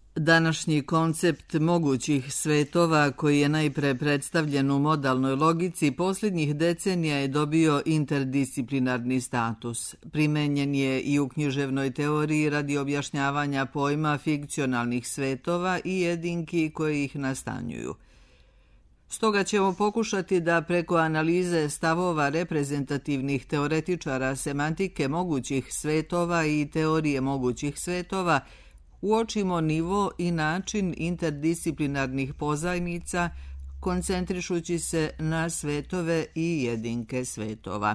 Današnji koncept mogućih svetova, koji je najpre predstavljen u modalnoj logici, posljednjih decenija je dobio interdisciplinarni status. Primenjen je i u književnoj teoriji radi objašnjavanja pojma fikcionalnih svetova i jedinki koje ih nastanjuju. Stoga ćemo pokušati da preko analize stavova reprezentativnih teoretičara semantike mogućih svetova i teorije mogućih svetova uočimo nivo i način interdisciplinarnih pozajmica, koncentrišući se na svetove i jedinke svetova.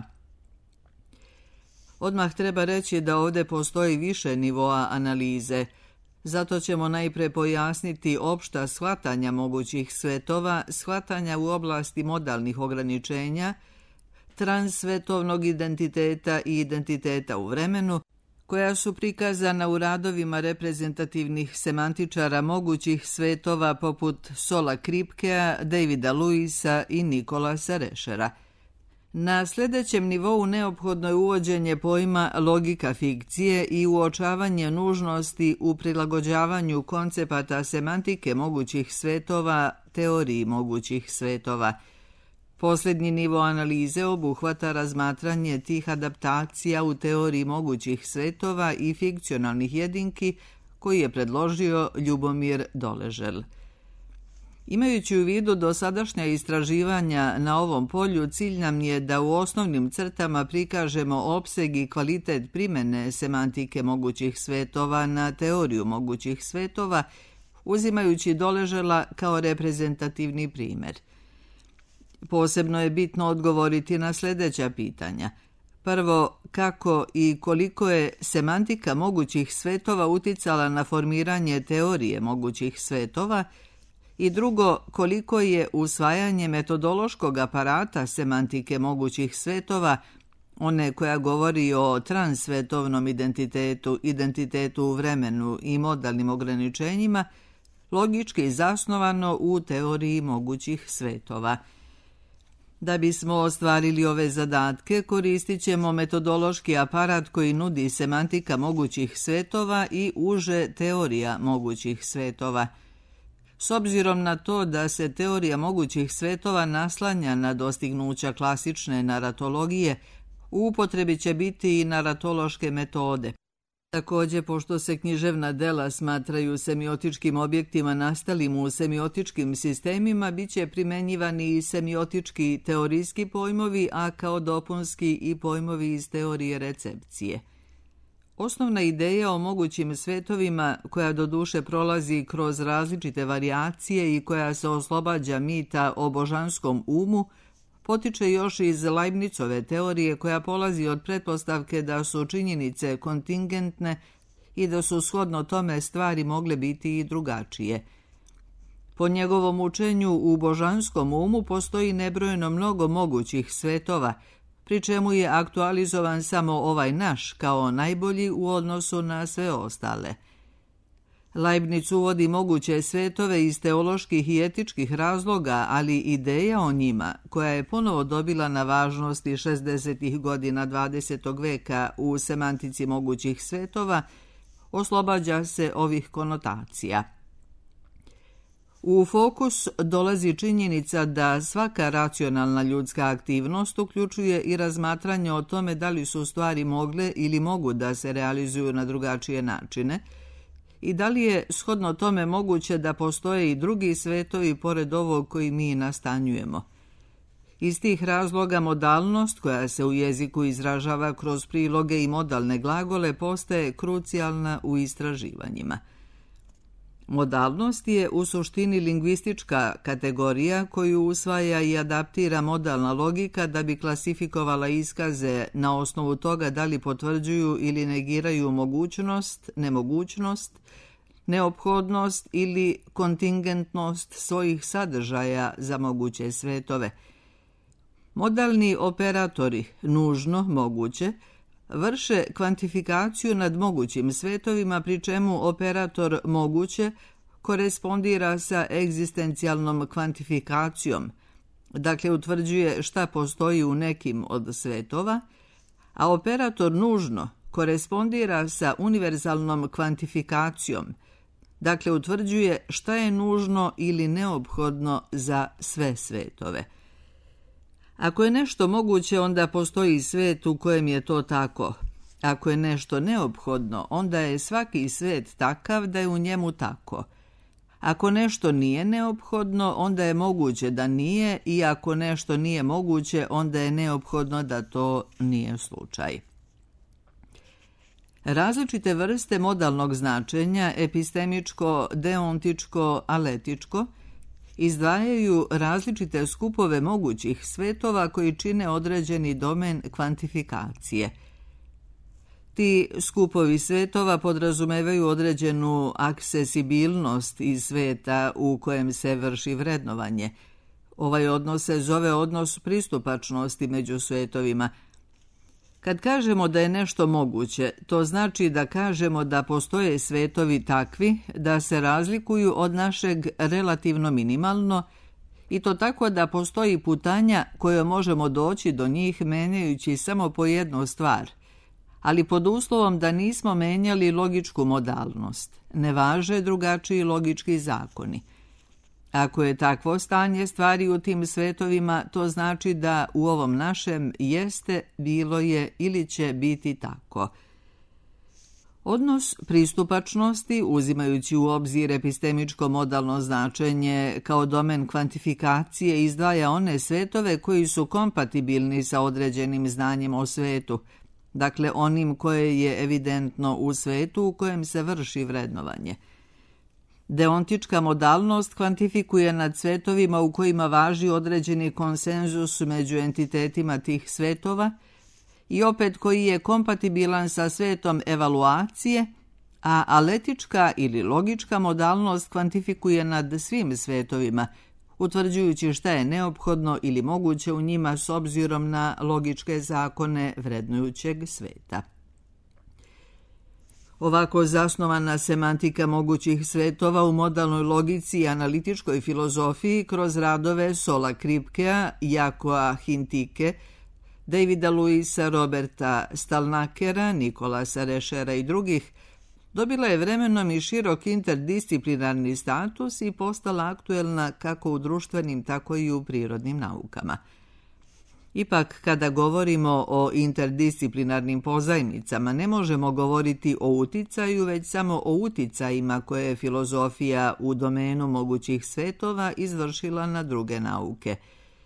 Odmah treba reći da ovdje postoji više nivoa analize, zato ćemo najpre pojasniti opšta shvatanja mogućih svetova, shvatanja u oblasti modalnih ograničenja, transsvetovnog identiteta i identiteta u vremenu, koja su prikazana u radovima reprezentativnih semantičara mogućih svetova poput Sola Kripkea, Davida Lewisa i Nikolasa Rešera. Na sljedećem nivou neophodno je uvođenje pojma logika fikcije i uočavanje nužnosti u prilagođavanju koncepata semantike mogućih svetova teoriji mogućih svetova. Posljednji nivo analize obuhvata razmatranje tih adaptacija u teoriji mogućih svetova i fikcionalnih jedinki koji je predložio Ljubomir Doležel. Imajući u vidu dosadašnja istraživanja na ovom polju, cilj nam je da u osnovnim crtama prikažemo opseg i kvalitet primjene semantike mogućih svetova na teoriju mogućih svetova, uzimajući Doležela kao reprezentativni primjer. Posebno je bitno odgovoriti na sljedeća pitanja. Prvo, kako i koliko je semantika mogućih svetova uticala na formiranje teorije mogućih svetova, i drugo, koliko je usvajanje metodološkog aparata semantike mogućih svetova, one koja govori o transsvetovnom identitetu, identitetu u vremenu i modalnim ograničenjima, logički zasnovano u teoriji mogućih svetova. Da bismo ostvarili ove zadatke, koristit ćemo metodološki aparat koji nudi semantika mogućih svetova i uže teorija mogućih svetova. S obzirom na to da se teorija mogućih svetova naslanja na dostignuća klasične naratologije, u upotrebi će biti i naratološke metode. Također, pošto se književna dela smatraju semiotičkim objektima nastalim u semiotičkim sistemima, bit će primenjivani i semiotički teorijski pojmovi, a kao dopunski i pojmovi iz teorije recepcije. Osnovna ideja o mogućim svetovima, koja doduše prolazi kroz različite varijacije i koja se oslobađa mita o božanskom umu, potiče još iz Leibnicove teorije koja polazi od pretpostavke da su činjenice kontingentne i da su shodno tome stvari mogle biti i drugačije. Po njegovom učenju u božanskom umu postoji nebrojeno mnogo mogućih svetova, pri čemu je aktualizovan samo ovaj naš kao najbolji u odnosu na sve ostale. Leibniz uvodi moguće svetove iz teoloških i etičkih razloga, ali ideja o njima, koja je ponovo dobila na važnosti 60. godina 20. veka u semantici mogućih svetova, oslobađa se ovih konotacija. U fokus dolazi činjenica da svaka racionalna ljudska aktivnost uključuje i razmatranje o tome da li su stvari mogle ili mogu da se realizuju na drugačije načine i da li je shodno tome moguće da postoje i drugi svetovi pored ovog koji mi nastanjujemo. Iz tih razloga modalnost, koja se u jeziku izražava kroz priloge i modalne glagole, postaje krucijalna u istraživanjima. Modalnost je u suštini lingvistička kategorija koju usvaja i adaptira modalna logika da bi klasifikovala iskaze na osnovu toga da li potvrđuju ili negiraju mogućnost, nemogućnost, neophodnost ili kontingentnost svojih sadržaja za moguće svetove. Modalni operatori, nužno moguće, vrše kvantifikaciju nad mogućim svetovima, pri čemu operator moguće korespondira sa egzistencijalnom kvantifikacijom, dakle utvrđuje šta postoji u nekim od svetova, a operator nužno korespondira sa univerzalnom kvantifikacijom, Dakle, utvrđuje šta je nužno ili neophodno za sve svetove. Ako je nešto moguće, onda postoji svet u kojem je to tako. Ako je nešto neophodno, onda je svaki svet takav da je u njemu tako. Ako nešto nije neophodno, onda je moguće da nije, i ako nešto nije moguće, onda je neophodno da to nije slučaj. Različite vrste modalnog značenja, epistemičko, deontičko, aletičko, izdvajaju različite skupove mogućih svetova koji čine određeni domen kvantifikacije. Ti skupovi svetova podrazumevaju određenu aksesibilnost iz sveta u kojem se vrši vrednovanje. Ovaj odnos se zove odnos pristupačnosti među svetovima. Kad kažemo da je nešto moguće, to znači da kažemo da postoje svetovi takvi da se razlikuju od našeg relativno minimalno, i to tako da postoji putanja koje možemo doći do njih menjajući samo po jednu stvar, ali pod uslovom da nismo menjali logičku modalnost. Ne važe drugačiji logički zakoni. Ako je takvo stanje stvari u tim svetovima, to znači da u ovom našem jeste, bilo je ili će biti tako. Odnos pristupačnosti, uzimajući u obzir epistemičko modalno značenje kao domen kvantifikacije, izdvaja one svetove koji su kompatibilni sa određenim znanjem o svetu, dakle onim koje je evidentno u svetu u kojem se vrši vrednovanje. Deontička modalnost kvantifikuje nad svetovima u kojima važi određeni konsenzus među entitetima tih svetova i opet koji je kompatibilan sa svetom evaluacije, a aletička ili logička modalnost kvantifikuje nad svim svetovima, utvrđujući šta je neophodno ili moguće u njima s obzirom na logičke zakone vrednujućeg sveta. Ovako zasnovana semantika mogućih svetova u modalnoj logici i analitičkoj filozofiji kroz radove Sola Kripkea, Jakoa Hintike, Davida Luisa, Roberta Stalnakera, Nikolasa Rešera i drugih, dobila je vremenom i širok interdisciplinarni status i postala aktuelna kako u društvenim, tako i u prirodnim naukama. Ipak, kada govorimo o interdisciplinarnim pozajmicama, ne možemo govoriti o uticaju, već samo o uticajima koje je filozofija u domenu mogućih svetova izvršila na druge nauke.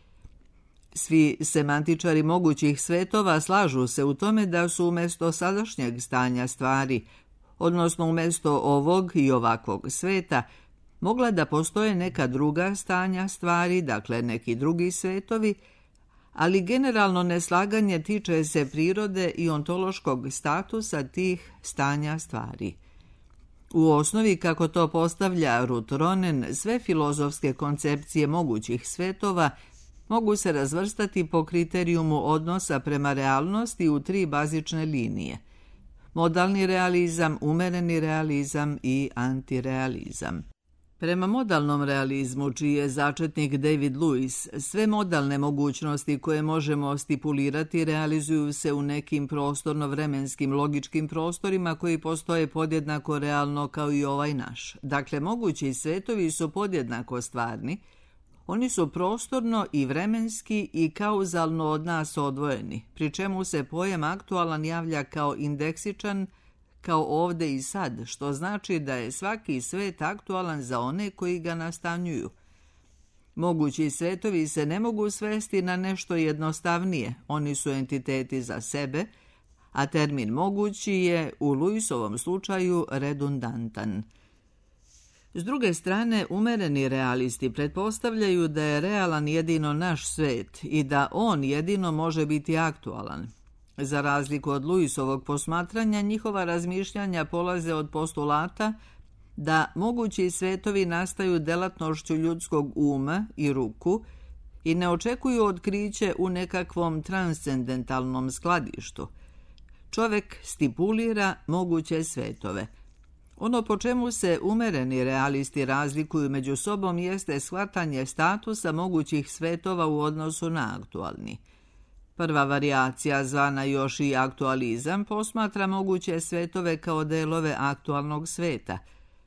Svi semantičari mogućih svetova slažu se u tome da su umjesto sadašnjeg stanja stvari, odnosno umjesto ovog i ovakvog sveta, mogla da postoje neka druga stanja stvari, dakle neki drugi svetovi, ali generalno neslaganje tiče se prirode i ontološkog statusa tih stanja stvari. U osnovi, kako to postavlja Ruth Ronen, sve filozofske koncepcije mogućih svetova mogu se razvrstati po kriterijumu odnosa prema realnosti u 3 bazične linije: modalni realizam, umereni realizam i antirealizam. Prema modalnom realizmu, čiji je začetnik David Lewis, sve modalne mogućnosti koje možemo stipulirati realizuju se u nekim prostorno-vremenskim logičkim prostorima koji postoje podjednako realno kao i ovaj naš. Dakle, mogući svetovi su podjednako stvarni, oni su prostorno i vremenski i kauzalno od nas odvojeni, pri čemu se pojam aktualan javlja kao indeksičan, kao ovde i sad, što znači da je svaki svet aktualan za one koji ga nastanjuju. Mogući svetovi se ne mogu svesti na nešto jednostavnije, oni su entiteti za sebe, a termin mogući je u Lewisovom slučaju redundantan. S druge strane, umereni realisti pretpostavljaju da je realan jedino naš svet i da on jedino može biti aktualan. Za razliku od Lewisovog posmatranja, njihova razmišljanja polaze od postulata da mogući svetovi nastaju delatnošću ljudskog uma i ruku i ne očekuju otkriće u nekakvom transcendentalnom skladištu. Čovek stipulira moguće svetove. Ono po čemu se umereni realisti razlikuju među sobom jeste shvatanje statusa mogućih svetova u odnosu na aktualni. Prva varijacija, zvana još i aktualizam, posmatra moguće svetove kao delove aktualnog sveta.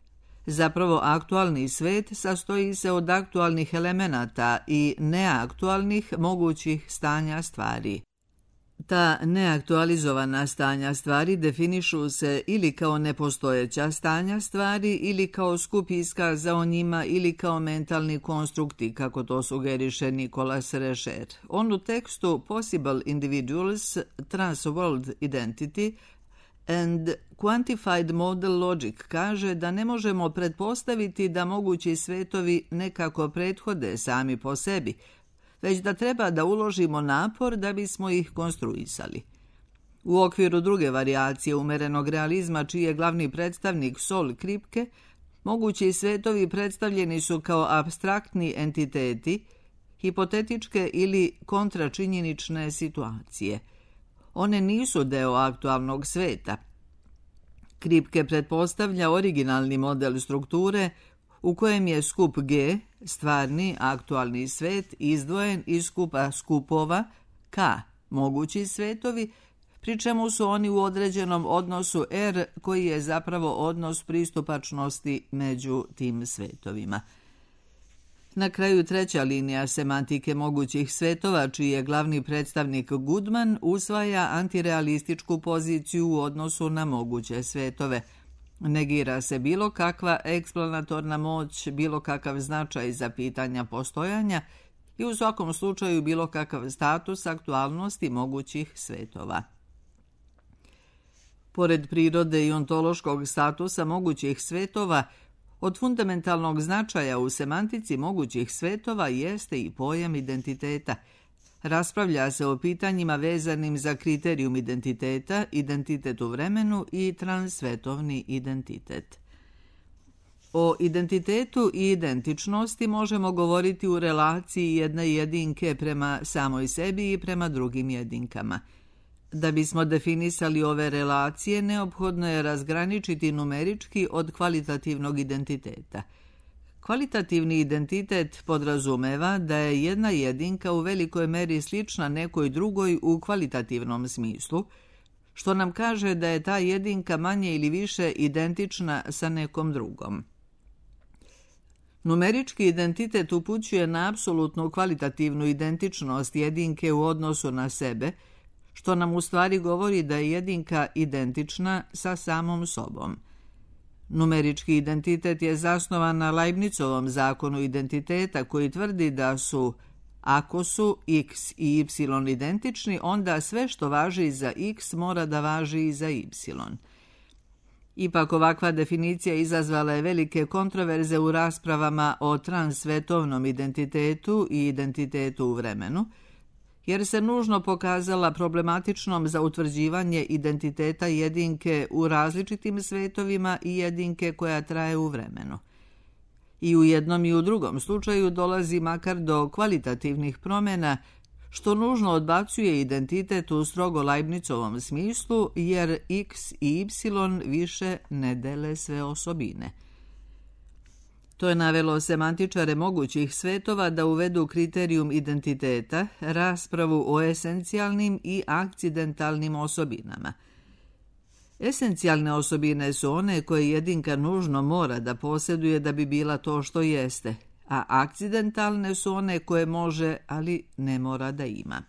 Zapravo, aktualni svet sastoji se od aktualnih elemenata i neaktualnih mogućih stanja stvari. Ta neaktualizovana stanja stvari definišu se ili kao nepostojeća stanja stvari ili kao skup iskaza o njima ili kao mentalni konstrukti, kako to sugeriše Nicolas Rescher. On u tekstu Possible Individuals, Trans-World Identity and Quantified Model Logic kaže da ne možemo pretpostaviti da mogući svetovi nekako prethode sami po sebi, već da treba da uložimo napor da bismo ih konstruisali. U okviru druge varijacije umerenog realizma, čiji je glavni predstavnik Sol Kripke, mogući svetovi predstavljeni su kao apstraktni entiteti, hipotetičke ili kontračinjenične situacije. One nisu deo aktualnog sveta. Kripke pretpostavlja originalni model strukture u kojem je skup G, stvarni aktualni svet, izdvojen iz skupa skupova K, mogući svetovi, pri čemu su oni u određenom odnosu R, koji je zapravo odnos pristupačnosti među tim svetovima. Na kraju treća linija semantike mogućih svetova, čiji je glavni predstavnik Goodman, usvaja antirealističku poziciju u odnosu na moguće svetove. Negira se bilo kakva eksplanatorna moć, bilo kakav značaj za pitanja postojanja i u svakom slučaju bilo kakav status aktualnosti mogućih svetova. Pored prirode i ontološkog statusa mogućih svetova, od fundamentalnog značaja u semantici mogućih svetova jeste i pojam identiteta. Raspravlja se o pitanjima vezanim za kriterijum identiteta, identitet u vremenu i transsvetovni identitet. O identitetu i identičnosti možemo govoriti u relaciji jedne jedinke prema samoj sebi i prema drugim jedinkama. Da bismo definisali ove relacije, neophodno je razgraničiti numerički od kvalitativnog identiteta. Kvalitativni identitet podrazumeva da je jedna jedinka u velikoj meri slična nekoj drugoj u kvalitativnom smislu, što nam kaže da je ta jedinka manje ili više identična sa nekom drugom. Numerički identitet upućuje na apsolutnu kvalitativnu identičnost jedinke u odnosu na sebe, što nam u stvari govori da je jedinka identična sa samom sobom. Numerički identitet je zasnovan na Leibnizovom zakonu identiteta koji tvrdi da su, ako su x i y identični, onda sve što važi za x mora da važi i za y. Ipak ovakva definicija izazvala je velike kontroverze u raspravama o transsvetovnom identitetu i identitetu u vremenu, jer se nužno pokazala problematičnom za utvrđivanje identiteta jedinke u različitim svetovima i jedinke koja traje u vremenu. I u jednom i u drugom slučaju dolazi makar do kvalitativnih promjena, što nužno odbacuje identitet u strogo Leibnizovom smislu, jer x i y više ne dele sve osobine. To je navelo semantičare mogućih svetova da uvedu kriterijum identiteta, raspravu o esencijalnim i akcidentalnim osobinama. Esencijalne osobine su one koje jedinka nužno mora da posjeduje da bi bila to što jeste, a akcidentalne su one koje može, ali ne mora da ima.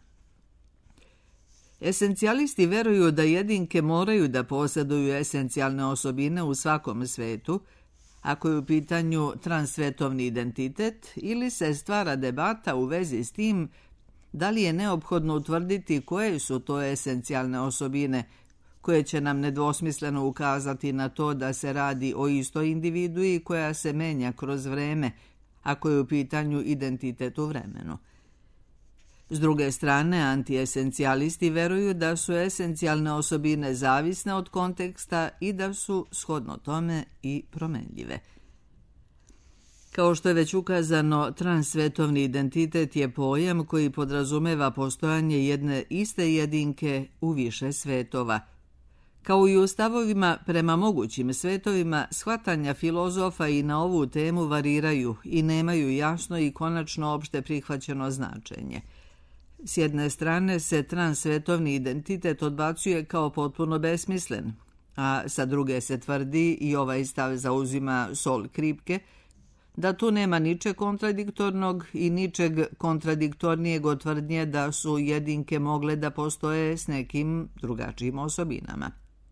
Esencijalisti veruju da jedinke moraju da posjeduju esencijalne osobine u svakom svetu, ako je u pitanju transsvetovni identitet, ili se stvara debata u vezi s tim da li je neophodno utvrditi koje su to esencijalne osobine koje će nam nedvosmisleno ukazati na to da se radi o istoj individui koja se menja kroz vreme, ako je u pitanju identitet u vremenu. S druge strane, antiesencijalisti veruju da su esencijalne osobine zavisne od konteksta i da su, shodno tome, i promenljive. Kao što je već ukazano, transsvetovni identitet je pojam koji podrazumeva postojanje jedne iste jedinke u više svetova. Kao i u stavovima prema mogućim svetovima, shvatanja filozofa i na ovu temu variraju i nemaju jasno i konačno opšte prihvaćeno značenje. S jedne strane se transsvetovni identitet odbacuje kao potpuno besmislen, a sa druge se tvrdi, i ovaj stav zauzima Sol Kripke, da tu nema ničeg kontradiktornog i ničeg kontradiktornijeg od tvrdnje da su jedinke mogle da postoje s nekim drugačijim osobinama.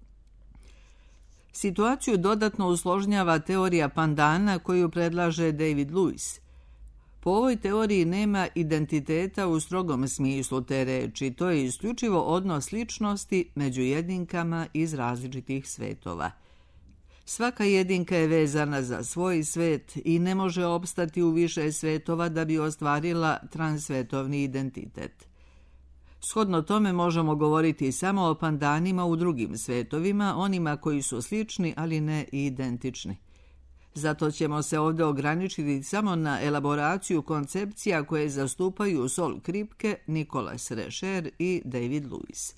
Situaciju dodatno usložnjava teorija pandana koju predlaže David Lewis. Po ovoj teoriji nema identiteta u strogom smislu te reči, to je isključivo odnos ličnosti među jedinkama iz različitih svetova. Svaka jedinka je vezana za svoj svet i ne može opstati u više svetova da bi ostvarila transsvetovni identitet. Shodno tome možemo govoriti samo o pandanima u drugim svetovima, onima koji su slični, ali ne identični. Zato ćemo se ovdje ograničiti samo na elaboraciju koncepcija koje zastupaju Sol Kripke, Nicolas Rescher i David Lewis.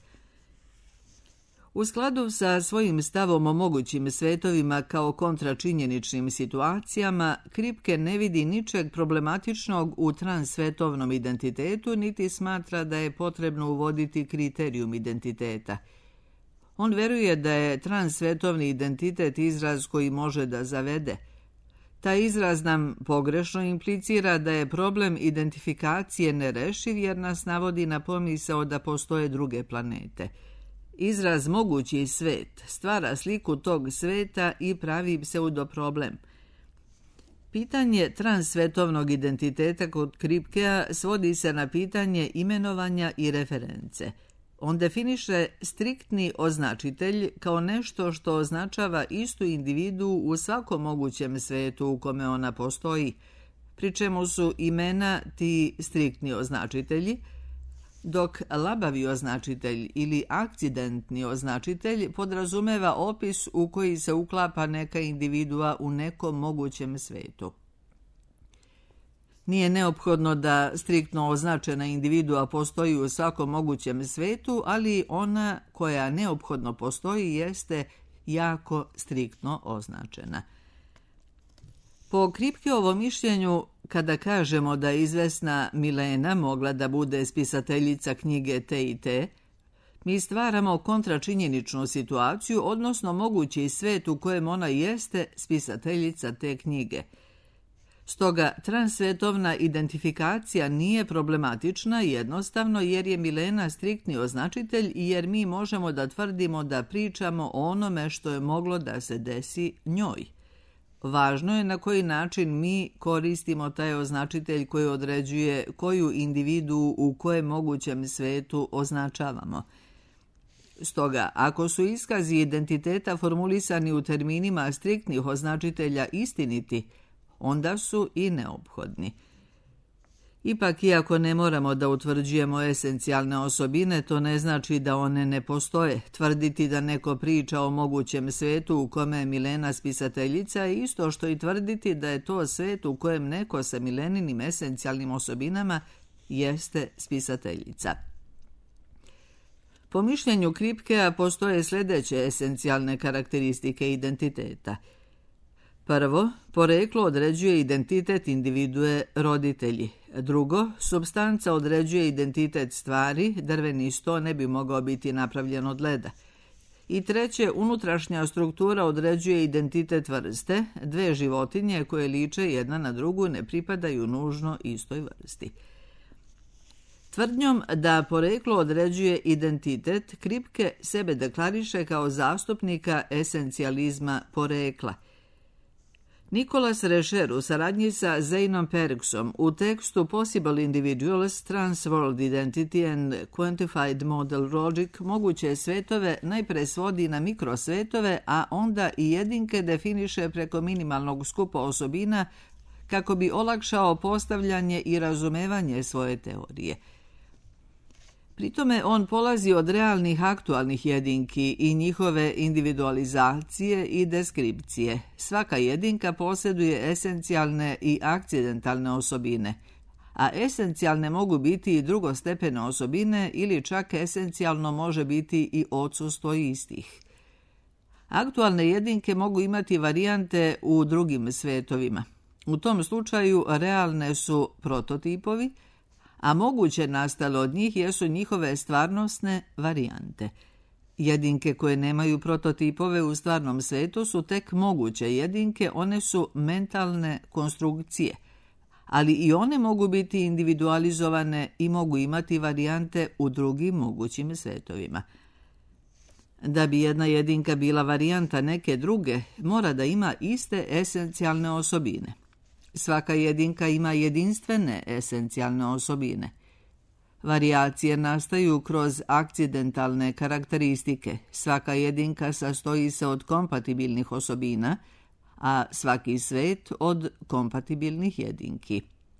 U skladu sa svojim stavom o mogućim svetovima kao kontračinjeničnim situacijama, Kripke ne vidi ničeg problematičnog u transsvetovnom identitetu, niti smatra da je potrebno uvoditi kriterijum identiteta. On veruje da je transsvetovni identitet izraz koji može da zavede. Taj izraz nam pogrešno implicira da je problem identifikacije nerešiv jer nas navodi na pomisao da postoje druge planete. Izraz mogući svet stvara sliku tog sveta i pravi pseudoproblem. Pitanje transsvetovnog identiteta kod Kripkea svodi se na pitanje imenovanja i reference. On definiše striktni označitelj kao nešto što označava istu individu u svakom mogućem svetu u kome ona postoji, pri čemu su imena ti striktni označitelji, dok labavi označitelj ili akcidentni označitelj podrazumeva opis u koji se uklapa neka individua u nekom mogućem svetu. Nije neophodno da striktno označena individua postoji u svakom mogućem svetu, ali ona koja neophodno postoji jeste jako striktno označena. Po Kripkeovom mišljenju, kada kažemo da je izvesna Milena mogla da bude spisateljica knjige te i te, mi stvaramo kontračinjeničnu situaciju, odnosno mogući svet u kojem ona jeste spisateljica te knjige. Stoga, transsvetovna identifikacija nije problematična jednostavno jer je Milena striktni označitelj i jer mi možemo da tvrdimo da pričamo o onome što je moglo da se desi njoj. Važno je na koji način mi koristimo taj označitelj koji određuje koju individu u kojem mogućem svetu označavamo. Stoga, ako su iskazi identiteta formulisani u terminima striktnih označitelja istiniti, onda su i neophodni. Ipak, iako ne moramo da utvrđujemo esencijalne osobine, to ne znači da one ne postoje. Tvrditi da neko priča o mogućem svetu u kome je Milena spisateljica je isto što i tvrditi da je to svet u kojem neko sa Mileninim esencijalnim osobinama jeste spisateljica. Po mišljenju Kripkea postoje sljedeće esencijalne karakteristike identiteta. Prvo, poreklo određuje identitet individue roditelji. Drugo, supstanca određuje identitet stvari, drveni sto ne bi mogao biti napravljen od leda. I treće, unutrašnja struktura određuje identitet vrste, dve životinje koje liče jedna na drugu ne pripadaju nužno istoj vrsti. Tvrdnjom da poreklo određuje identitet, Kripke sebe deklariše kao zastupnika esencijalizma porekla. Nicolas Rescher u saradnji sa Zeinom Periksom u tekstu Possible Individuals, Transworld Identity and Quantified Model Logic moguće svetove najpre svodi na mikrosvetove, a onda i jedinke definiše preko minimalnog skupa osobina kako bi olakšao postavljanje i razumevanje svoje teorije. Pritome on polazi od realnih aktualnih jedinki i njihove individualizacije i deskripcije. Svaka jedinka posjeduje esencijalne i akcidentalne osobine, a esencijalne mogu biti i drugostepene osobine ili čak esencijalno može biti i odsustvo istih. Aktualne jedinke mogu imati varijante u drugim svetovima. U tom slučaju realne su prototipovi, a moguće nastale od njih jesu njihove stvarnosne varijante. Jedinke koje nemaju prototipove u stvarnom svetu su tek moguće jedinke, one su mentalne konstrukcije, ali i one mogu biti individualizovane i mogu imati varijante u drugim mogućim svetovima. Da bi jedna jedinka bila varijanta neke druge, mora da ima iste esencijalne osobine. Svaka jedinka ima jedinstvene esencijalne osobine. Varijacije nastaju kroz akcidentalne karakteristike. Svaka jedinka sastoji se od kompatibilnih osobina, a svaki svet od kompatibilnih jedinki.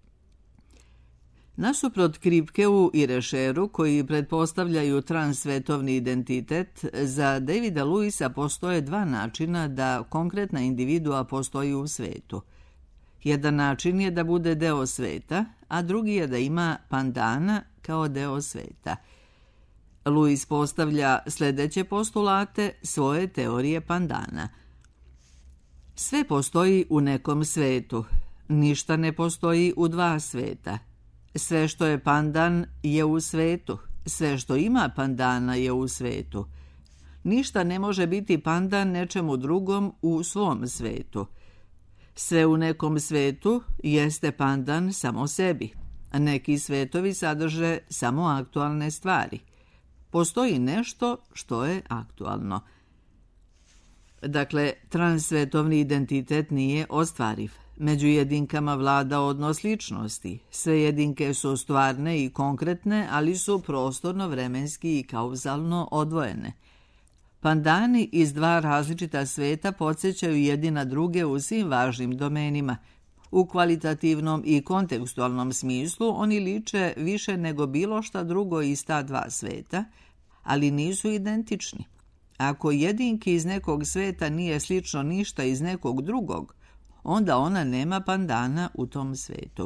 Nasuprot Kripkeu i Rešeru, koji pretpostavljaju transsvetovni identitet, za Davida Lewisa postoje dva načina da konkretna individua postoji u svetu. Jedan način je da bude deo sveta, a drugi je da ima pandana kao deo sveta. Lewis postavlja sljedeće postulate svoje teorije pandana. Sve postoji u nekom svetu, ništa ne postoji u dva sveta. Sve što je pandan je u svetu, sve što ima pandana je u svetu. Ništa ne može biti pandan nečemu drugom u svom svetu. Sve u nekom svetu jeste pandan samo sebi. Neki svetovi sadrže samo aktualne stvari. Postoji nešto što je aktualno. Dakle, transsvetovni identitet nije ostvariv. Među jedinkama vlada odnos ličnosti. Sve jedinke su stvarne i konkretne, ali su prostorno-vremenski i kauzalno odvojene. Pandani iz dva različita sveta podsjećaju jedina druge u svim važnim domenima. U kvalitativnom i kontekstualnom smislu oni liče više nego bilo šta drugo iz ta dva sveta, ali nisu identični. Ako jedinki iz nekog sveta nije slično ništa iz nekog drugog, onda ona nema pandana u tom svetu.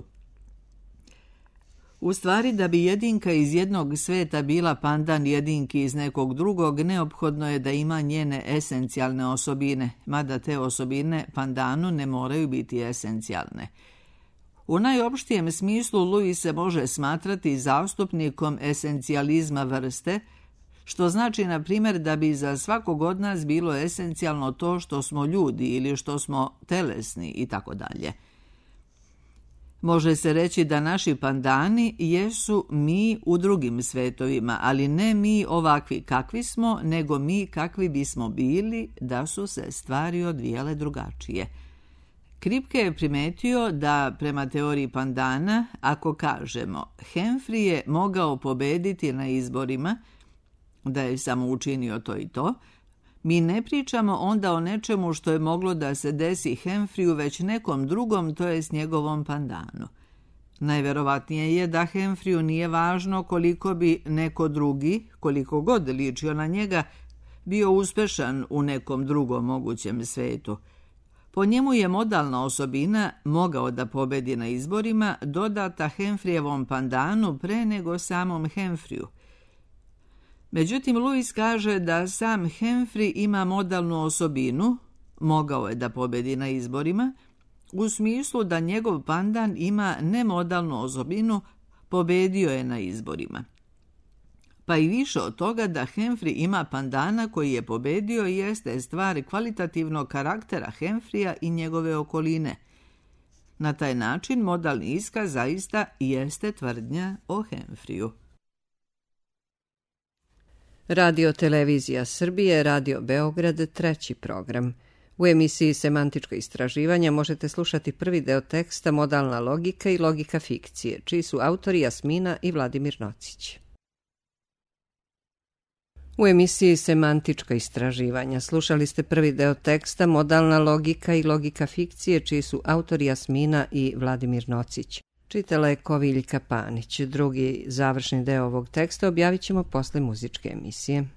U stvari, da bi jedinka iz jednog sveta bila pandan jedinki iz nekog drugog, neophodno je da ima njene esencijalne osobine, mada te osobine pandanu ne moraju biti esencijalne. U najopštijem smislu Lewis se može smatrati zastupnikom esencijalizma vrste, što znači, na primjer, da bi za svakog od nas bilo esencijalno to što smo ljudi ili što smo telesni i tako dalje. Može se reći da naši pandani jesu mi u drugim svetovima, ali ne mi ovakvi kakvi smo, nego mi kakvi bismo bili da su se stvari odvijale drugačije. Kripke je primetio da, prema teoriji pandana, ako kažemo Humphrey je mogao pobediti na izborima, da je samo učinio to i to, mi ne pričamo onda o nečemu što je moglo da se desi Humphrey već nekom drugom, to jest njegovom pandanu. Najverovatnije je da Humphrey nije važno koliko bi neko drugi, koliko god ličio na njega, bio uspešan u nekom drugom mogućem svetu. Po njemu je modalna osobina mogao da pobedi na izborima dodata Humphrey-evom pandanu pre nego samom Humphrey-u. Međutim, Lewis kaže da sam Humphrey ima modalnu osobinu, mogao je da pobedi na izborima, u smislu da njegov pandan ima nemodalnu osobinu, pobedio je na izborima. Pa i više od toga da Humphrey ima pandana koji je pobedio jeste stvar kvalitativnog karaktera Humphrey-a i njegove okoline. Na taj način modalni iskaz zaista jeste tvrdnja o Humphrey-u. Radio Televizija Srbije, Radio Beograd, treći program. U emisiji Semantička istraživanja možete slušati prvi deo teksta Modalna logika i logika fikcije, čiji su autori Jasmina i Vladimir Nocić. U emisiji Semantička istraživanja slušali ste prvi deo teksta Modalna logika i logika fikcije, čiji su autori Jasmina i Vladimir Nocić. Čitala je Koviljka Panić. Drugi završni deo ovog teksta objavit ćemo posle muzičke emisije.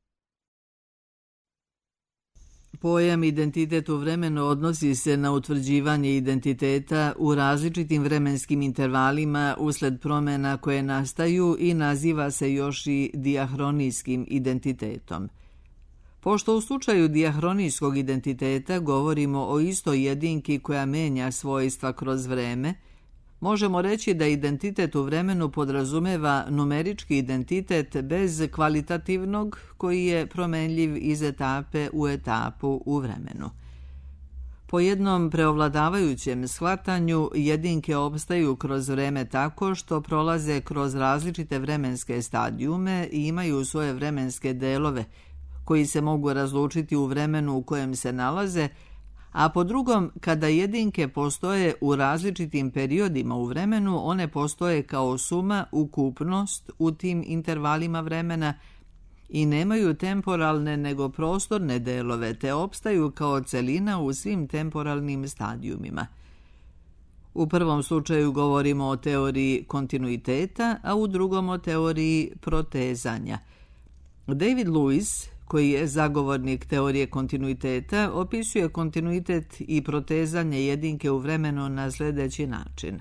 Pojam identitet u vremenu odnosi se na utvrđivanje identiteta u različitim vremenskim intervalima usled promjena koje nastaju i naziva se još i dijahronijskim identitetom. Pošto u slučaju dijahronijskog identiteta govorimo o istoj jedinki koja menja svojstva kroz vreme, Možemo reći da identitet u vremenu podrazumeva numerički identitet bez kvalitativnog koji je promenljiv iz etape u etapu u vremenu. Po jednom preovladavajućem shvatanju jedinke opstaju kroz vreme tako što prolaze kroz različite vremenske stadijume i imaju svoje vremenske delove koji se mogu razlučiti u vremenu u kojem se nalaze, a po drugom, kada jedinke postoje u različitim periodima u vremenu, one postoje kao suma, ukupnost u tim intervalima vremena i nemaju temporalne nego prostorne delove, te opstaju kao celina u svim temporalnim stadijumima. U prvom slučaju govorimo o teoriji kontinuiteta, a u drugom o teoriji protezanja. David Lewis, koji je zagovornik teorije kontinuiteta, opisuje kontinuitet i protezanje jedinke u vremenu na sljedeći način.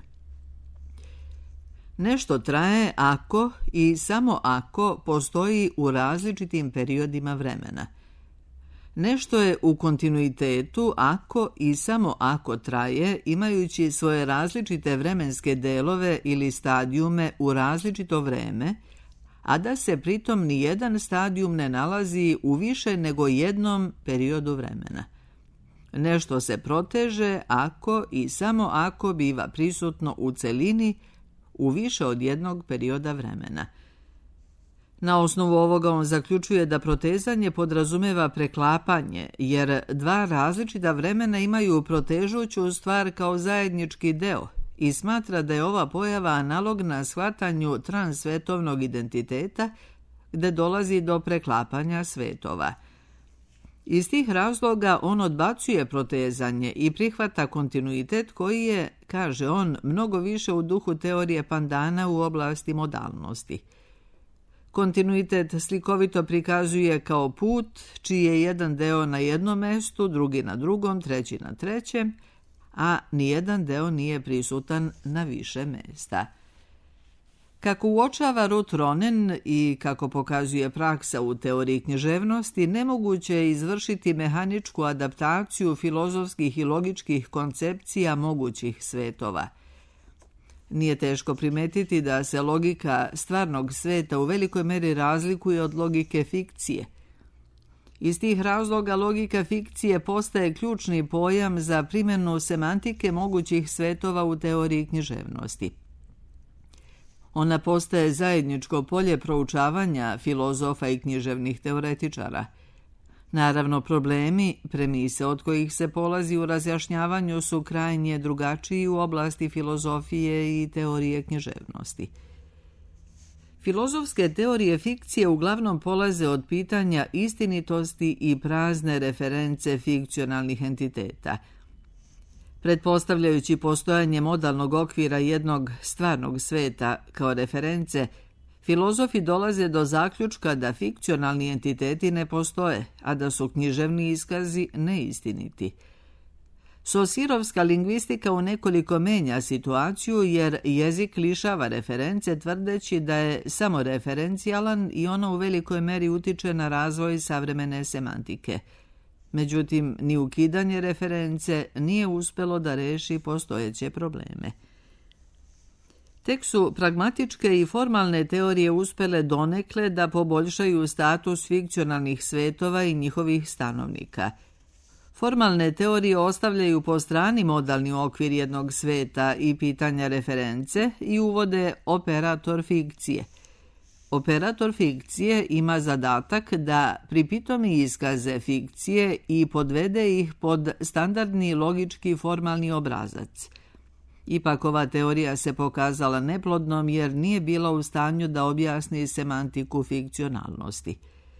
Nešto traje ako i samo ako postoji u različitim periodima vremena. Nešto je u kontinuitetu ako i samo ako traje, imajući svoje različite vremenske delove ili stadijume u različito vreme, a da se pritom ni jedan stadijum ne nalazi u više nego jednom periodu vremena. Nešto se proteže ako i samo ako biva prisutno u celini u više od jednog perioda vremena. Na osnovu ovoga on zaključuje da protezanje podrazumeva preklapanje, jer dva različita vremena imaju protežuću stvar kao zajednički deo i smatra da je ova pojava analogna shvatanju transsvetovnog identiteta, gde dolazi do preklapanja svetova. Iz tih razloga on odbacuje protezanje i prihvata kontinuitet koji je, kaže on, mnogo više u duhu teorije pandana u oblasti modalnosti. Kontinuitet slikovito prikazuje kao put, čiji je jedan deo na jednom mestu, drugi na drugom, treći na trećem, a nijedan deo nije prisutan na više mesta. Kako uočava Ruth Ronen i kako pokazuje praksa u teoriji književnosti, nemoguće je izvršiti mehaničku adaptaciju filozofskih i logičkih koncepcija mogućih svetova. Nije teško primetiti da se logika stvarnog sveta u velikoj meri razlikuje od logike fikcije. Iz tih razloga logika fikcije postaje ključni pojam za primjenu semantike mogućih svetova u teoriji književnosti. Ona postaje zajedničko polje proučavanja filozofa i književnih teoretičara. Naravno, problemi, premise od kojih se polazi u razjašnjavanju su krajnje drugačiji u oblasti filozofije i teorije književnosti. Filozofske teorije fikcije uglavnom polaze od pitanja istinitosti i prazne reference fikcionalnih entiteta. Pretpostavljajući postojanje modalnog okvira jednog stvarnog sveta kao reference, filozofi dolaze do zaključka da fikcionalni entiteti ne postoje, a da su književni iskazi neistiniti. Sosirovska lingvistika u nekoliko menja situaciju jer jezik lišava reference tvrdeći da je samo referencijalan i ono u velikoj meri utiče na razvoj savremene semantike. Međutim, ni ukidanje reference nije uspelo da reši postojeće probleme. Tek su pragmatičke i formalne teorije uspele donekle da poboljšaju status fikcionalnih svetova i njihovih stanovnika. Formalne teorije ostavljaju po strani modalni okvir jednog sveta i pitanja reference i uvode operator fikcije. Operator fikcije ima zadatak da pripitomi iskaze fikcije i podvede ih pod standardni logički formalni obrazac. Ipak ova teorija se pokazala neplodnom jer nije bila u stanju da objasni semantiku fikcionalnosti.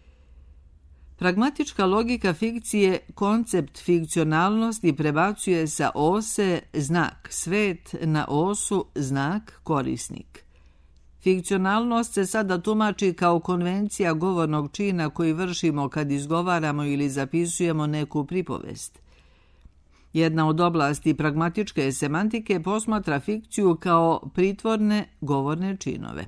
Pragmatička logika fikcije koncept fikcionalnosti prebacuje sa ose znak svet na osu znak korisnik. Fikcionalnost se sada tumači kao konvencija govornog čina koji vršimo kad izgovaramo ili zapisujemo neku pripovest. Jedna od oblasti pragmatičke semantike posmatra fikciju kao pritvorne govorne činove.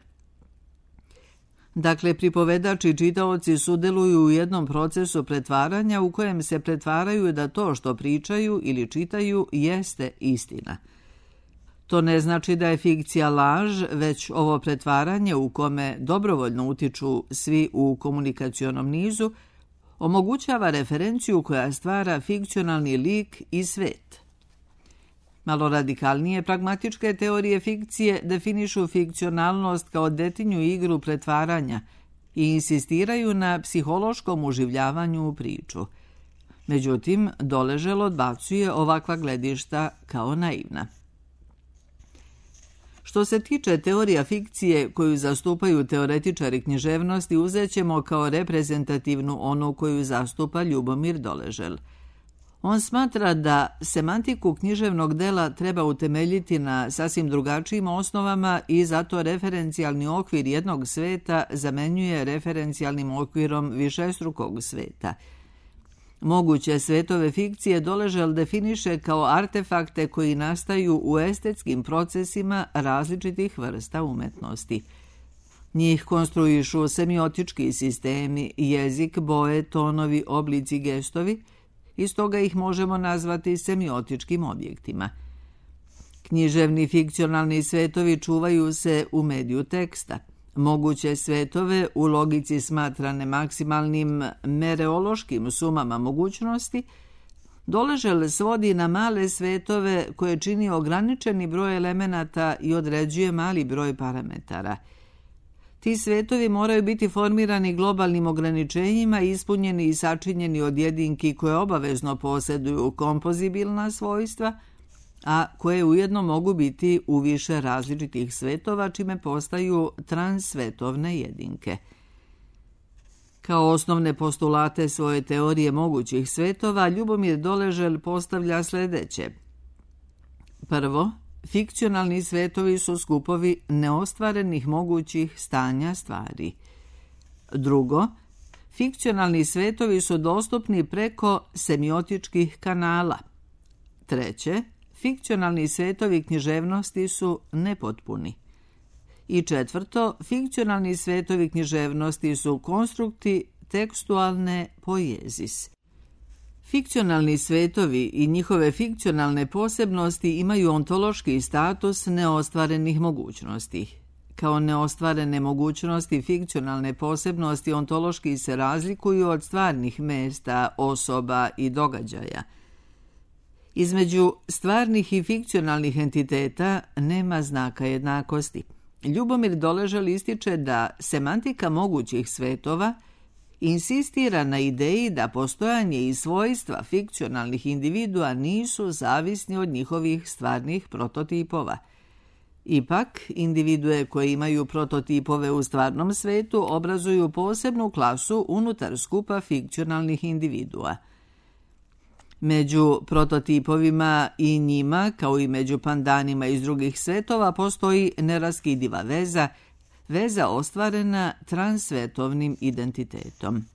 Dakle, pripovedači i čitaoci sudjeluju u jednom procesu pretvaranja u kojem se pretvaraju da to što pričaju ili čitaju jeste istina. To ne znači da je fikcija laž, već ovo pretvaranje u kome dobrovoljno utiču svi u komunikacionom nizu omogućava referenciju koja stvara fikcionalni lik i svet. Malo radikalnije pragmatičke teorije fikcije definišu fikcionalnost kao detinju igru pretvaranja i insistiraju na psihološkom uživljavanju u priču. Međutim, Doležel odbacuje ovakva gledišta kao naivna. Što se tiče teorija fikcije koju zastupaju teoretičari književnosti, uzet ćemo kao reprezentativnu onu koju zastupa Ljubomir Doležel. On smatra da semantiku književnog dela treba utemeljiti na sasvim drugačijim osnovama i zato referencijalni okvir jednog sveta zamenjuje referencijalnim okvirom višestrukog sveta. Moguće svetove fikcije Doležel definiše kao artefakte koji nastaju u estetskim procesima različitih vrsta umetnosti. Njih konstruišu semiotički sistemi, jezik, boje, tonovi, oblici, gestovi, i stoga ih možemo nazvati semiotičkim objektima. Književni fikcionalni svetovi čuvaju se u mediju teksta. Moguće svetove u logici smatrane maksimalnim mereološkim sumama mogućnosti Doležel svodi na male svetove koje čini ograničeni broj elemenata i određuje mali broj parametara. Ti svetovi moraju biti formirani globalnim ograničenjima, ispunjeni i sačinjeni od jedinki koje obavezno posjeduju kompozibilna svojstva, a koje ujedno mogu biti u više različitih svetova, čime postaju transsvetovne jedinke. Kao osnovne postulate svoje teorije mogućih svetova, Ljubomir Doležel postavlja sljedeće. Prvo, fikcionalni svetovi su skupovi neostvarenih mogućih stanja stvari. Drugo, fikcionalni svetovi su dostupni preko semiotičkih kanala. Treće, fikcionalni svetovi književnosti su nepotpuni. I četvrto, fikcionalni svetovi književnosti su konstrukti tekstualne poezis. Fikcionalni svetovi i njihove fikcionalne posebnosti imaju ontološki status neostvarenih mogućnosti. Kao neostvarene mogućnosti, fikcionalne posebnosti ontološki se razlikuju od stvarnih mesta, osoba i događaja. Između stvarnih i fikcionalnih entiteta nema znaka jednakosti. Ljubomir Doležel ističe da semantika mogućih svetova insistira na ideji da postojanje i svojstva fikcionalnih individua nisu zavisni od njihovih stvarnih prototipova. Ipak, individue koje imaju prototipove u stvarnom svetu obrazuju posebnu klasu unutar skupa fikcionalnih individua. Među prototipovima i njima, kao i među pandanima iz drugih svetova, postoji neraskidiva veza ostvarena transsvetovnim identitetom.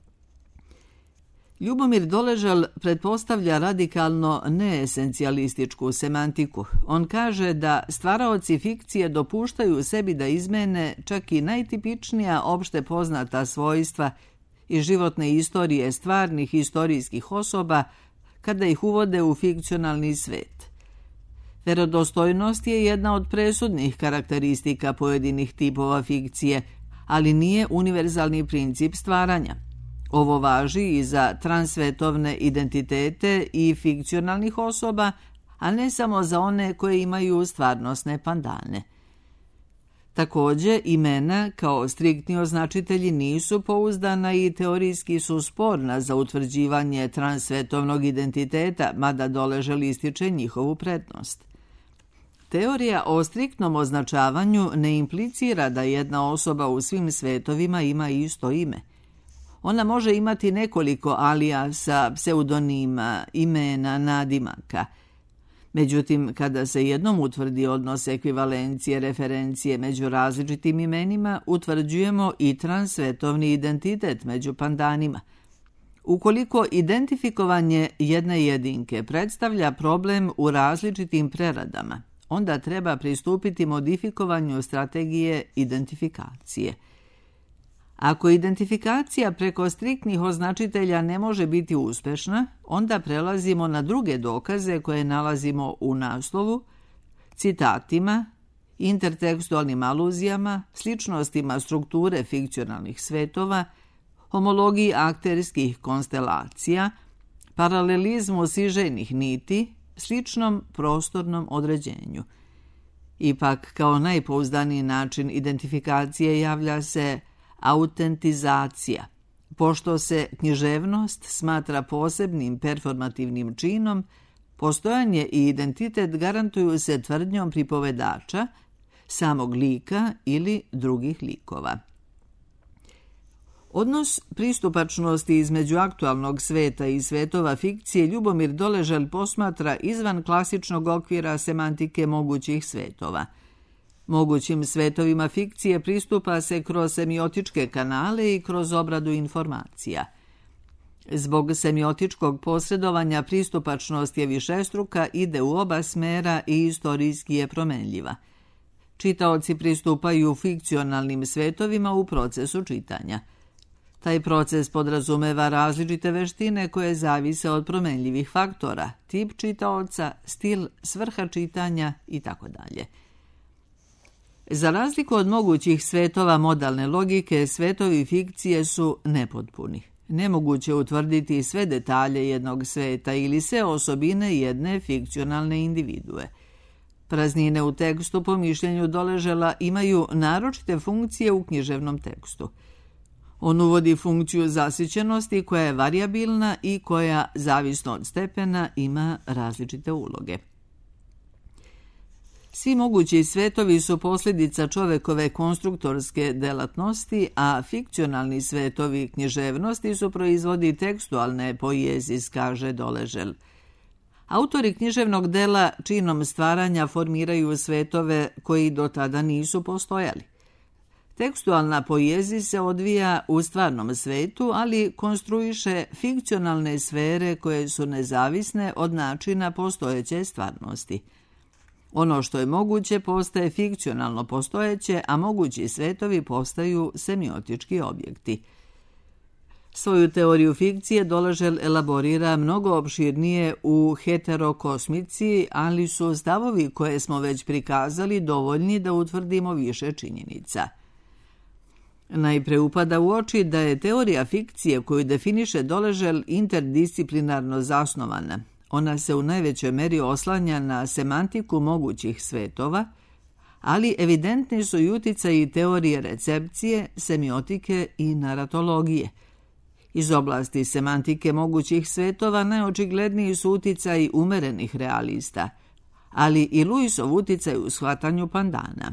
Ljubomir Doležel pretpostavlja radikalno neesencijalističku semantiku. On kaže da stvaraoci fikcije dopuštaju sebi da izmene čak i najtipičnija opšte poznata svojstva i životne istorije stvarnih istorijskih osoba kada ih uvode u fikcionalni svet. Verodostojnost je jedna od presudnih karakteristika pojedinih tipova fikcije, ali nije univerzalni princip stvaranja. Ovo važi i za transsvetovne identitete i fikcionalnih osoba, a ne samo za one koje imaju stvarnosne pandane. Također, imena kao striktni označitelji nisu pouzdana i teorijski su sporna za utvrđivanje transsvetovnog identiteta, mada Doležel ističe njihovu prednost. Teorija o striktnom označavanju ne implicira da jedna osoba u svim svetovima ima isto ime. Ona može imati nekoliko alijasa, pseudonima, imena, nadimaka. Međutim, kada se jednom utvrdi odnos ekvivalencije, referencije među različitim imenima, utvrđujemo i transsvetovni identitet među pandanima. Ukoliko identifikovanje jedne jedinke predstavlja problem u različitim preradama, onda treba pristupiti modifikovanju strategije identifikacije. Ako identifikacija preko striktnih označitelja ne može biti uspešna, onda prelazimo na druge dokaze koje nalazimo u naslovu citatima, intertekstualnim aluzijama, sličnostima strukture fikcionalnih svetova, homologiji akterskih konstelacija, paralelizmu sižejnih niti, sličnom prostornom određenju. Ipak, kao najpouzdaniji način identifikacije javlja se autentizacija, pošto se književnost smatra posebnim performativnim činom, postojanje i identitet garantuju se tvrdnjom pripovedača, samog lika ili drugih likova. Odnos pristupačnosti između aktualnog sveta i svetova fikcije Ljubomir Doležal posmatra izvan klasičnog okvira semantike mogućih svetova. Mogućim svetovima fikcije pristupa se kroz semiotičke kanale i kroz obradu informacija. Zbog semiotičkog posredovanja pristupačnost je višestruka, ide u oba smera i istorijski je promenljiva. Čitaoci pristupaju fikcionalnim svetovima u procesu čitanja. Taj proces podrazumeva različite veštine koje zavise od promenljivih faktora, tip čitaoca, stil, svrha čitanja itd. Za razliku od mogućih svetova modalne logike, svetovi fikcije su nepotpuni. Nemoguće utvrditi sve detalje jednog sveta ili sve osobine jedne fikcionalne individue. Praznine u tekstu, po mišljenju Doležala, imaju naročite funkcije u književnom tekstu. On uvodi funkciju zasićenosti koja je varijabilna i koja, zavisno od stepena, ima različite uloge. Svi mogući svetovi su posljedica čovekove konstruktorske delatnosti, a fikcionalni svetovi književnosti su proizvodi tekstualne poezis, kaže Doležal. Autori književnog dela činom stvaranja formiraju svetove koji do tada nisu postojali. Tekstualna poezija se odvija u stvarnom svetu, ali konstruiše fikcionalne sfere koje su nezavisne od načina postojeće stvarnosti. Ono što je moguće postaje fikcionalno postojeće, a mogući svetovi postaju semiotički objekti. Svoju teoriju fikcije Doležal elaborira mnogo opširnije u heterokosmici, ali su stavovi koje smo već prikazali dovoljni da utvrdimo više činjenica. Najpre upada u oči da je teorija fikcije koju definiše Doležal interdisciplinarno zasnovana. Ona se u najvećoj meri oslanja na semantiku mogućih svetova, ali evidentni su i uticaji teorije recepcije, semiotike i naratologije. Iz oblasti semantike mogućih svetova najočigledniji su uticaji umerenih realista, ali i Luisov uticaj u shvatanju pandana.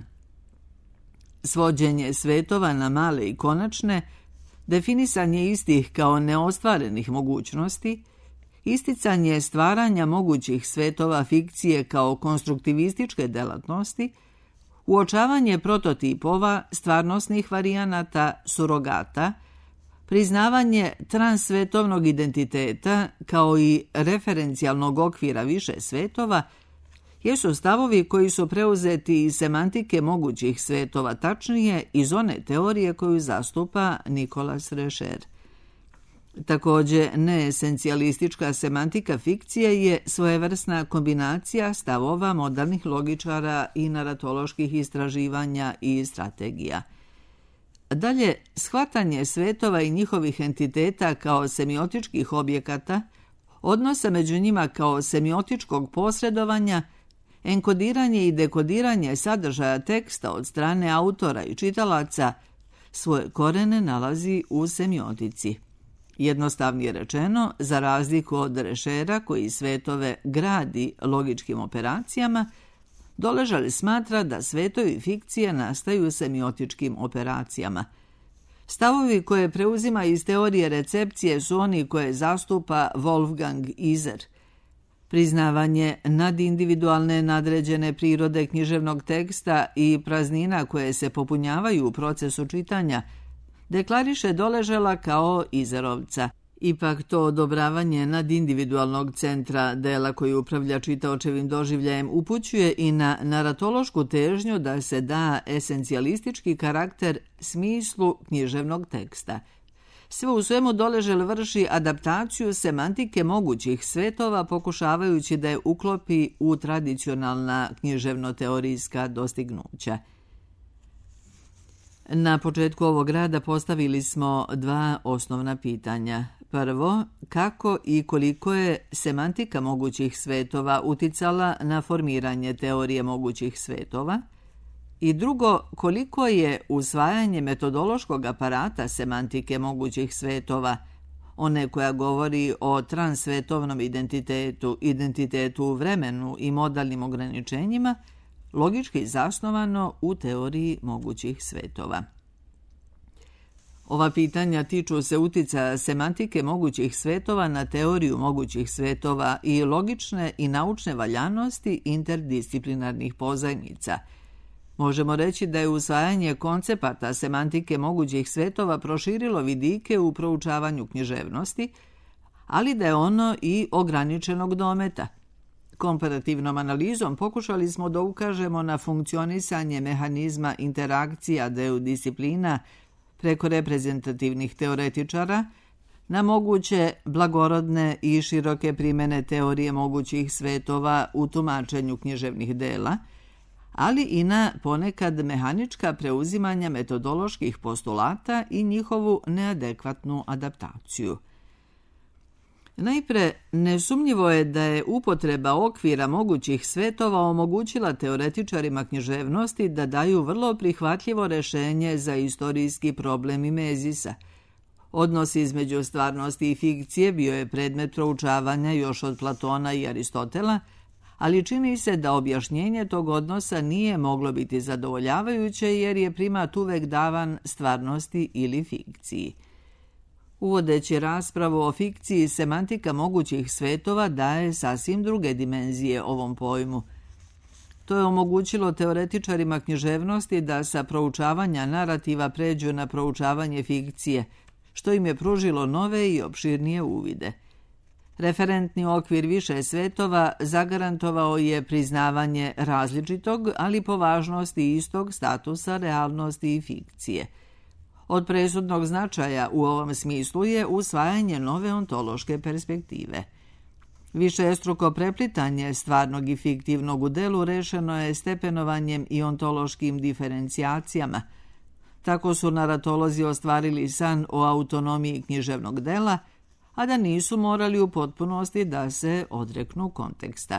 Svođenje svetova na male i konačne, definisanje istih kao neostvarenih mogućnosti, isticanje stvaranja mogućih svetova fikcije kao konstruktivističke delatnosti, uočavanje prototipova, stvarnosnih varijanata, surogata, priznavanje transsvetovnog identiteta kao i referencijalnog okvira više svetova jesu stavovi koji su preuzeti iz semantike mogućih svetova, tačnije iz one teorije koju zastupa Nicolas Rescher. Također, neesencijalistička semantika fikcije je svojevrsna kombinacija stavova modernih logičara i naratoloških istraživanja i strategija. Dalje, shvatanje svetova i njihovih entiteta kao semiotičkih objekata, odnosa među njima kao semiotičkog posredovanja, enkodiranje i dekodiranje sadržaja teksta od strane autora i čitalaca svoje korene nalazi u semiotici. Jednostavnije rečeno, za razliku od Reschera koji svetove gradi logičkim operacijama, Doležal smatra da svetovi fikcije nastaju semiotičkim operacijama. Stavovi koje preuzima iz teorije recepcije su oni koje zastupa Wolfgang Iser. Priznavanje nadindividualne nadređene prirode književnog teksta i praznina koje se popunjavaju u procesu čitanja deklariše Doležala kao Izerovca. Ipak to odobravanje nadindividualnog centra dela koji upravlja čitaočevim doživljajem upućuje i na naratološku težnju da se da esencijalistički karakter smislu književnog teksta. Sve u svemu Doležel vrši adaptaciju semantike mogućih svetova pokušavajući da je uklopi u tradicionalna književno-teorijska dostignuća. Na početku ovog rada postavili smo dva osnovna pitanja. Prvo, kako i koliko je semantika mogućih svetova uticala na formiranje teorije mogućih svetova? I drugo, koliko je usvajanje metodološkog aparata semantike mogućih svetova, one koja govori o transsvetovnom identitetu, identitetu u vremenu i modalnim ograničenjima, logički zasnovano u teoriji mogućih svetova. Ova pitanja tiču se uticaja semantike mogućih svetova na teoriju mogućih svetova i logične i naučne valjanosti interdisciplinarnih pozajmica. Možemo reći da je usvajanje koncepata semantike mogućih svetova proširilo vidike u proučavanju književnosti, ali da je ono i ograničenog dometa. Komparativnom analizom pokušali smo da ukažemo na funkcionisanje mehanizma interakcija dviju disciplina preko reprezentativnih teoretičara, na moguće blagorodne i široke primene teorije mogućih svetova u tumačenju književnih dela, ali i na ponekad mehanička preuzimanja metodoloških postulata i njihovu neadekvatnu adaptaciju. Najpre, nesumnjivo je da je upotreba okvira mogućih svetova omogućila teoretičarima književnosti da daju vrlo prihvatljivo rešenje za istorijski problem Mimezisa. Odnos između stvarnosti i fikcije bio je predmet proučavanja još od Platona i Aristotela, ali čini se da objašnjenje tog odnosa nije moglo biti zadovoljavajuće jer je primat uvek davan stvarnosti ili fikciji. Uvodeći raspravu o fikciji, semantika mogućih svetova daje sasvim druge dimenzije ovom pojmu. To je omogućilo teoretičarima književnosti da sa proučavanja narativa pređu na proučavanje fikcije, što im je pružilo nove i opširnije uvide. Referentni okvir više svetova zagarantovao je priznavanje različitog, ali po važnosti istog statusa realnosti i fikcije. Od presudnog značaja u ovom smislu je usvajanje nove ontološke perspektive. Višestruko preplitanje stvarnog i fiktivnog u delu rešeno je stepenovanjem i ontološkim diferencijacijama. Tako su naratolozi ostvarili san o autonomiji književnog dela, a da nisu morali u potpunosti da se odreknu konteksta.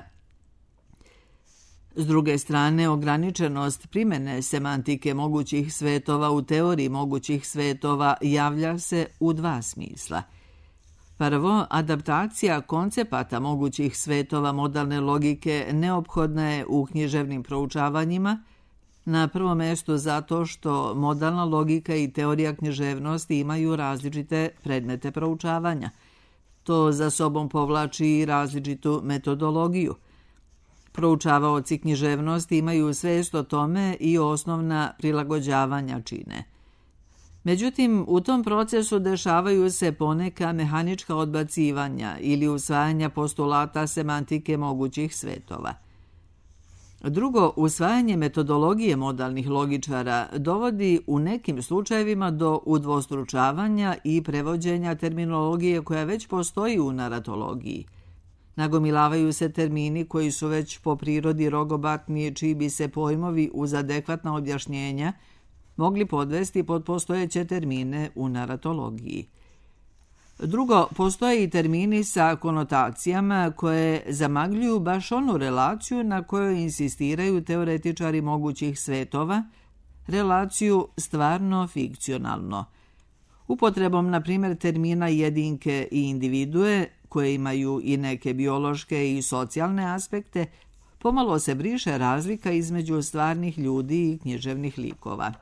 S druge strane, ograničenost primene semantike mogućih svetova u teoriji mogućih svetova javlja se u dva smisla. Prvo, adaptacija koncepata mogućih svetova modalne logike neophodna je u književnim proučavanjima, na prvo mesto zato što modalna logika i teorija književnosti imaju različite predmete proučavanja. To za sobom povlači i različitu metodologiju. Proučavaoci književnosti imaju svest o tome i osnovna prilagođavanja čine. Međutim, u tom procesu dešavaju se poneka mehanička odbacivanja ili usvajanja postulata semantike mogućih svetova. Drugo, usvajanje metodologije modalnih logičara dovodi u nekim slučajevima do udvostručavanja i prevođenja terminologije koja već postoji u naratologiji. Nagomilavaju se termini koji su već po prirodi rogobatni, čiji bi se pojmovi uz adekvatna objašnjenja mogli podvesti pod postojeće termine u naratologiji. Drugo, postoje i termini sa konotacijama koje zamagljuju baš onu relaciju na kojoj insistiraju teoretičari mogućih svetova, relaciju stvarno-fikcionalno. Upotrebom, na primjer, termina jedinke i individue, koje imaju i neke biološke i socijalne aspekte, pomalo se briše razlika između stvarnih ljudi i književnih likova.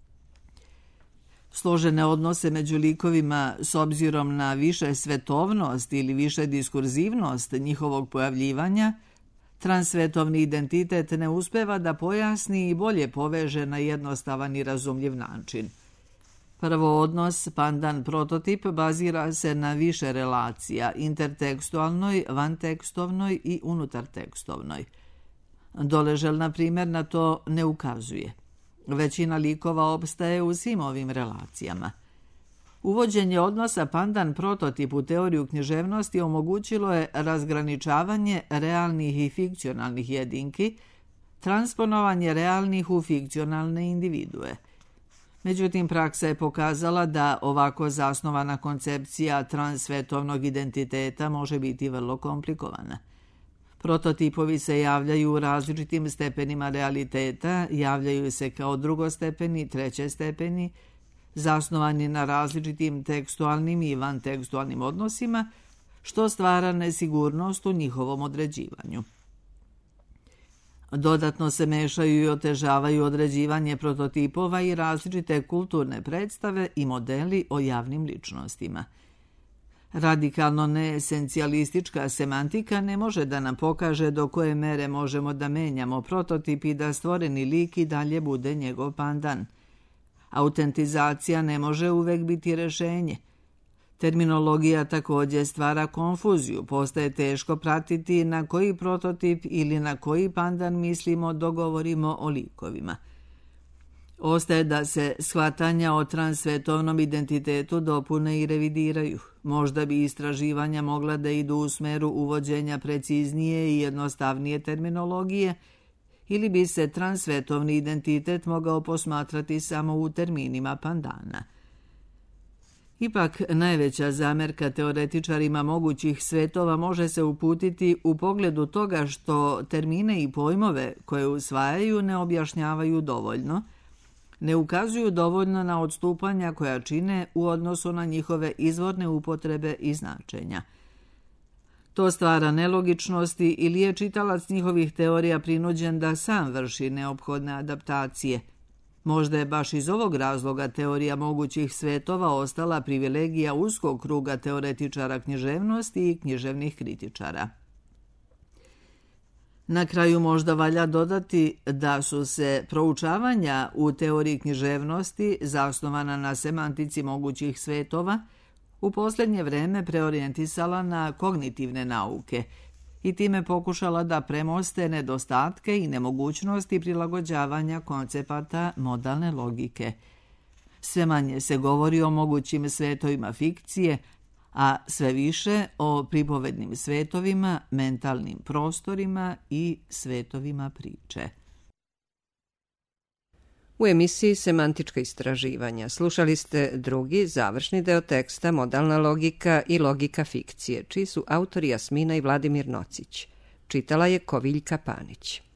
Složene odnose među likovima s obzirom na više svetovnost ili više diskurzivnost njihovog pojavljivanja, transsvetovni identitet ne uspeva da pojasni i bolje poveže na jednostavan i razumljiv način. Prvo odnos pandan-prototip bazira se na više relacija, intertekstualnoj, vantekstovnoj i unutartekstovnoj. Doležel, na primjer, na to ne ukazuje. Većina likova opstaje u svim ovim relacijama. Uvođenje odnosa pandan-prototip u teoriju književnosti omogućilo je razgraničavanje realnih i fikcionalnih jedinki, transponovanje realnih u fikcionalne individue. Međutim, praksa je pokazala da ovako zasnovana koncepcija transsvetovnog identiteta može biti vrlo komplikovana. Prototipovi se javljaju u različitim stepenima realiteta, javljaju se kao drugostepeni, trećestepeni, zasnovani na različitim tekstualnim i vantekstualnim odnosima, što stvara nesigurnost u njihovom određivanju. Dodatno se mešaju i otežavaju određivanje prototipova i različite kulturne predstave i modeli o javnim ličnostima. Radikalno neesencijalistička semantika ne može da nam pokaže do koje mere možemo da menjamo prototip i da stvoreni lik i dalje bude njegov pandan. Autentizacija ne može uvek biti rešenje. Terminologija također stvara konfuziju, postaje teško pratiti na koji prototip ili na koji pandan mislimo dogovorimo o likovima. Ostaje da se shvatanja o transsvetovnom identitetu dopune i revidiraju. Možda bi istraživanja mogla da idu u smeru uvođenja preciznije i jednostavnije terminologije, ili bi se transsvetovni identitet mogao posmatrati samo u terminima pandana. Ipak, najveća zamerka teoretičarima mogućih svetova može se uputiti u pogledu toga što termine i pojmove koje usvajaju ne objašnjavaju dovoljno, ne ukazuju dovoljno na odstupanja koja čine u odnosu na njihove izvorne upotrebe i značenja. To stvara nelogičnosti ili je čitalac njihovih teorija prinuđen da sam vrši neophodne adaptacije. Možda je baš iz ovog razloga teorija mogućih svetova ostala privilegija uskog kruga teoretičara književnosti i književnih kritičara. Na kraju možda valja dodati da su se proučavanja u teoriji književnosti, zasnovana na semantici mogućih svetova, u posljednje vreme preorijentisala na kognitivne nauke i time pokušala da premoste nedostatke i nemogućnosti prilagođavanja koncepata modalne logike. Sve manje se govori o mogućim svetovima fikcije, a sve više o pripovednim svetovima, mentalnim prostorima i svetovima priče. U emisiji Semantička istraživanja slušali ste drugi, završni deo teksta Modalna logika i logika fikcije, čiji su autori Jasmina i Vladimir Nocić. Čitala je Koviljka Panić.